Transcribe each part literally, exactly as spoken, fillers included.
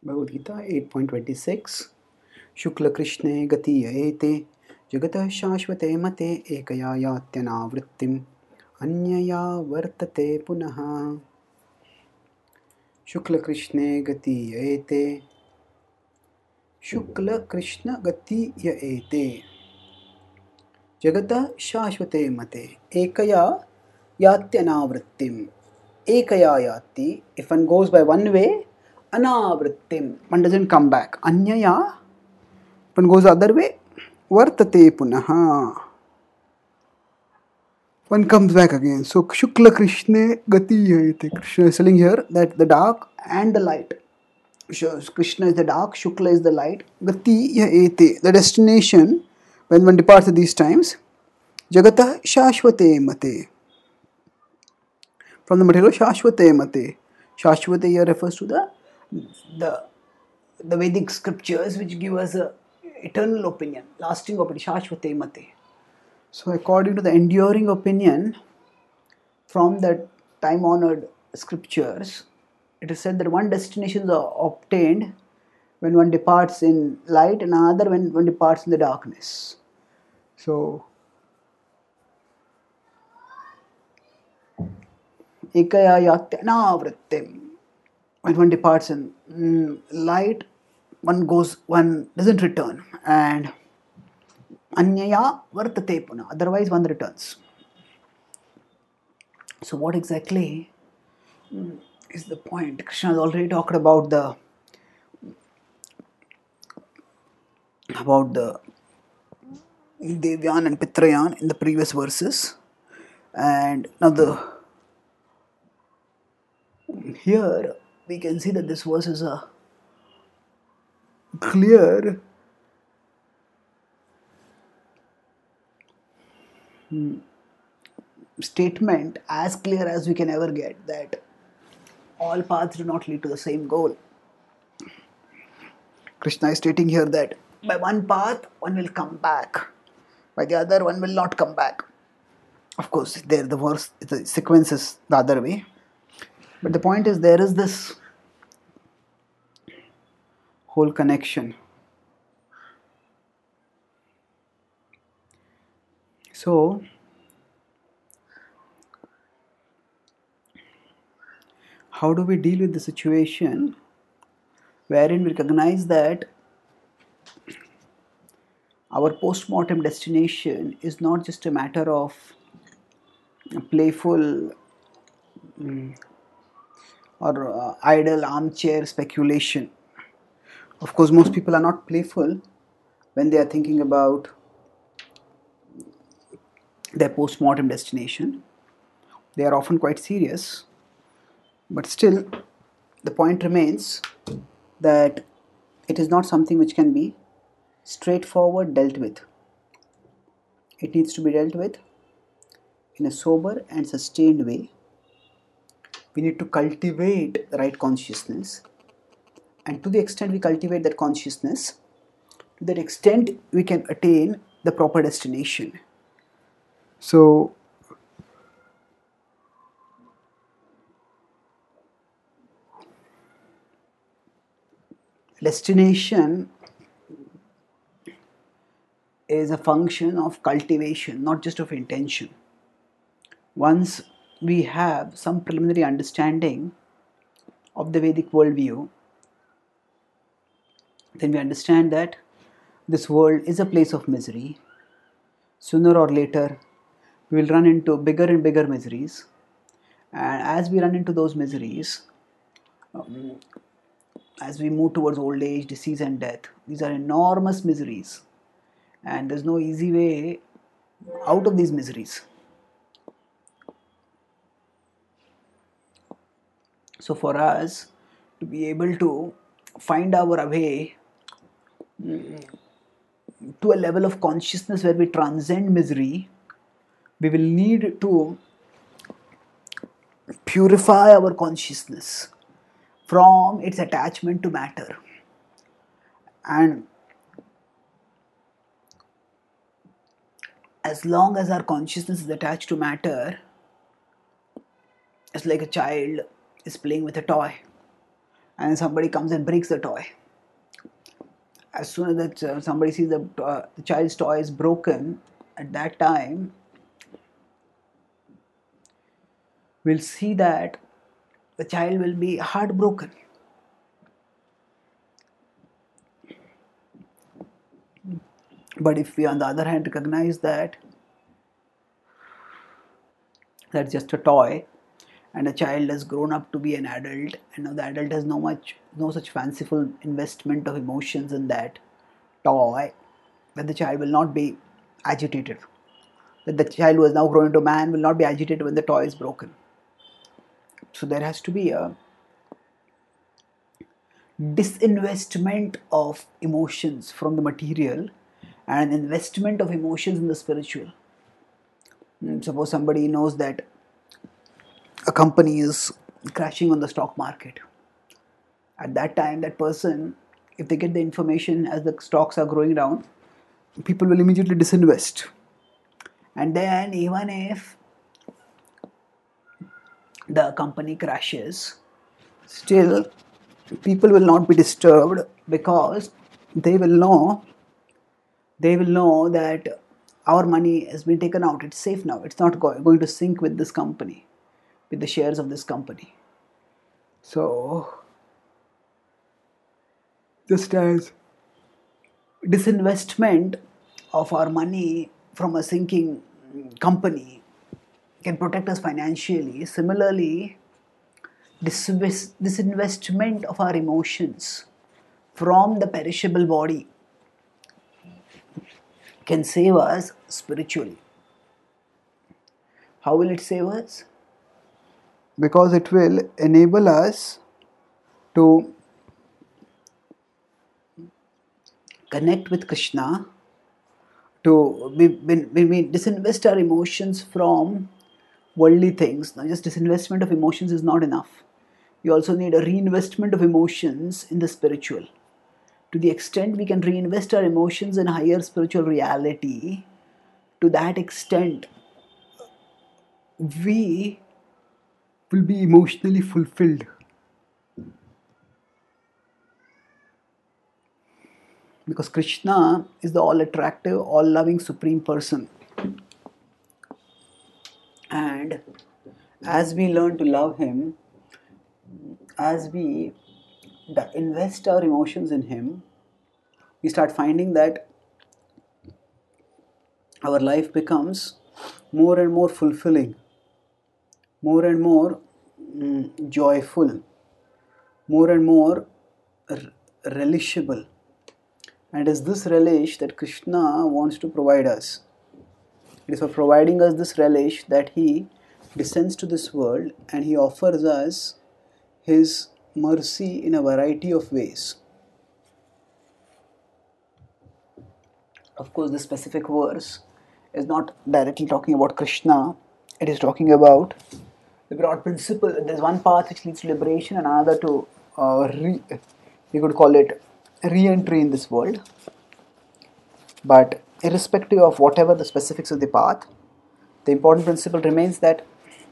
Bhagavad Gita eight point twenty-six Shukla Krishne Gatiye Jagatah Shashvate Mate Ekaya Yatyana Anyaya Vartate Punaha Shukla Krishne Gatiye Shukla Krishna Gatiye Jagatah Shashvate Mate Ekaya Yatyana Ekaya Yati. If one goes by one way, Anavrittim, one doesn't come back. Anyaya, one goes the other way, Vartate Punaha, one comes back again. So Shukla Krishna Gati Yayate. Krishna is telling here that the dark and the light. Krishna is the dark, Shukla is the light. Gati Yayate, the destination when one departs at these times. Jagata Shashvate Mate. From the material Shashvate Mate. Shashvate here refers to the the the Vedic scriptures which give us a eternal opinion, lasting opinion, Shashvate Mate. So according to the enduring opinion from the time-honored scriptures, it is said that one destination is obtained when one departs in light and another when one departs in the darkness. So Ekaya Yatyana Vrittim. When one departs in mm, light, one goes, one doesn't return, and Anyaya Vartate Puna. Otherwise, one returns. So, what exactly mm, is the point? Krishna has already talked about the about the Devyan and Pitrayan in the previous verses, and now the here we can see that this verse is a clear statement, as clear as we can ever get, that all paths do not lead to the same goal. Krishna is stating here that by one path one will come back, by the other one will not come back. Of course, there the verse, the sequence is the other way, but the point is there is this whole connection. So how do we deal with the situation wherein we recognize that our post-mortem destination is not just a matter of playful um, or uh, idle armchair speculation. Of course, most people are not playful when they are thinking about their post-mortem destination. They are often quite serious, but still the point remains that it is not something which can be straightforward dealt with. It needs to be dealt with in a sober and sustained way. We need to cultivate the right consciousness, and to the extent we cultivate that consciousness, to that extent we can attain the proper destination. So destination is a function of cultivation, not just of intention. Once we have some preliminary understanding of the Vedic worldview, then we understand that this world is a place of misery. Sooner or later, we will run into bigger and bigger miseries. And as we run into those miseries, um, as we move towards old age, disease and death, these are enormous miseries. And there's no easy way out of these miseries. So for us to be able to find our way to a level of consciousness where we transcend misery, we will need to purify our consciousness from its attachment to matter. And as long as our consciousness is attached to matter, it's like a child is playing with a toy, and somebody comes and breaks the toy. As soon as that uh, somebody sees the, uh, the child's toy is broken, at that time we'll see that the child will be heartbroken. But if we on the other hand recognize that that's just a toy, and a child has grown up to be an adult, and now the adult has no much no such fanciful investment of emotions in that toy, that the child will not be agitated, that the child who has now grown into a man will not be agitated when the toy is broken. So there has to be a disinvestment of emotions from the material and an investment of emotions in the spiritual. Suppose somebody knows that a company is crashing on the stock market. At that time, that person, if they get the information as the stocks are going down, people will immediately disinvest. And then even if the company crashes, still people will not be disturbed, because they will know they will know that our money has been taken out. It's safe now. It's not go- going to sink with this company, with the shares of this company. So just as disinvestment of our money from a sinking company can protect us financially, similarly disinvestment of our emotions from the perishable body can save us spiritually. How will it save us? Because it will enable us to connect with Krishna, to we, when, when we disinvest our emotions from worldly things. Now, just disinvestment of emotions is not enough. We also need a reinvestment of emotions in the spiritual. To the extent we can reinvest our emotions in higher spiritual reality, to that extent we will be emotionally fulfilled. Because Krishna is the all-attractive, all-loving Supreme Person. And as we learn to love Him, as we invest our emotions in Him, we start finding that our life becomes more and more fulfilling, more and more mm, joyful, more and more r- relishable. And it is this relish that Krishna wants to provide us. It is for providing us this relish that He descends to this world and He offers us His mercy in a variety of ways. Of course, this specific verse is not directly talking about Krishna. It is talking about the broad principle. There's one path which leads to liberation and another to, uh, re, we could call it re-entry in this world. But irrespective of whatever the specifics of the path, the important principle remains that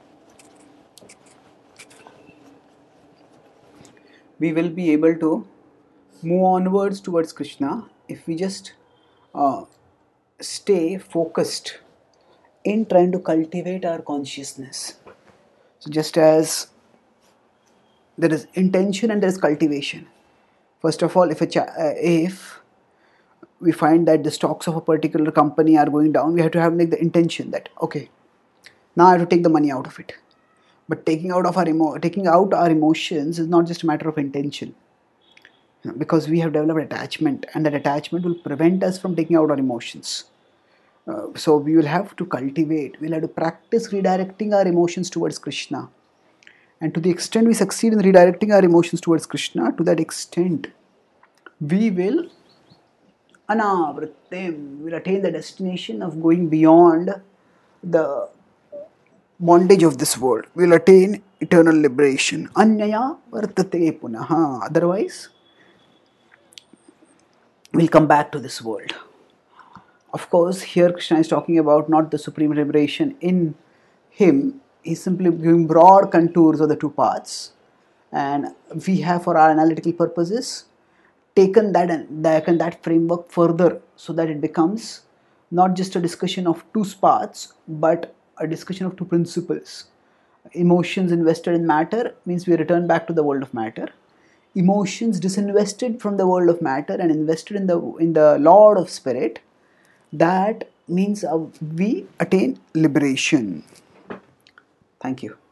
we will be able to move onwards towards Krishna if we just uh, stay focused in trying to cultivate our consciousness. So just as there is intention and there is cultivation. First of all, if a cha- uh, if we find that the stocks of a particular company are going down, we have to have make the intention that okay, now I have to take the money out of it. But taking out of our emo- taking out our emotions is not just a matter of intention, because we have developed attachment, and that attachment will prevent us from taking out our emotions. Uh, so we will have to cultivate, we'll have to practice redirecting our emotions towards Krishna. And to the extent we succeed in redirecting our emotions towards Krishna, to that extent we will anavrittim, will attain the destination of going beyond the bondage of this world. We will attain eternal liberation. Anyaya vartate punaha. Otherwise, we'll come back to this world. Of course, here Krishna is talking about not the supreme liberation in him. He's simply giving broad contours of the two paths. and we have, for our analytical purposes, taken that and taken that framework further so that it becomes not just a discussion of two paths but a discussion of two principles. Emotions invested in matter means we return back to the world of matter. Emotions disinvested from the world of matter and invested in the in the Lord of Spirit, that means uh, we attain liberation. Thank you.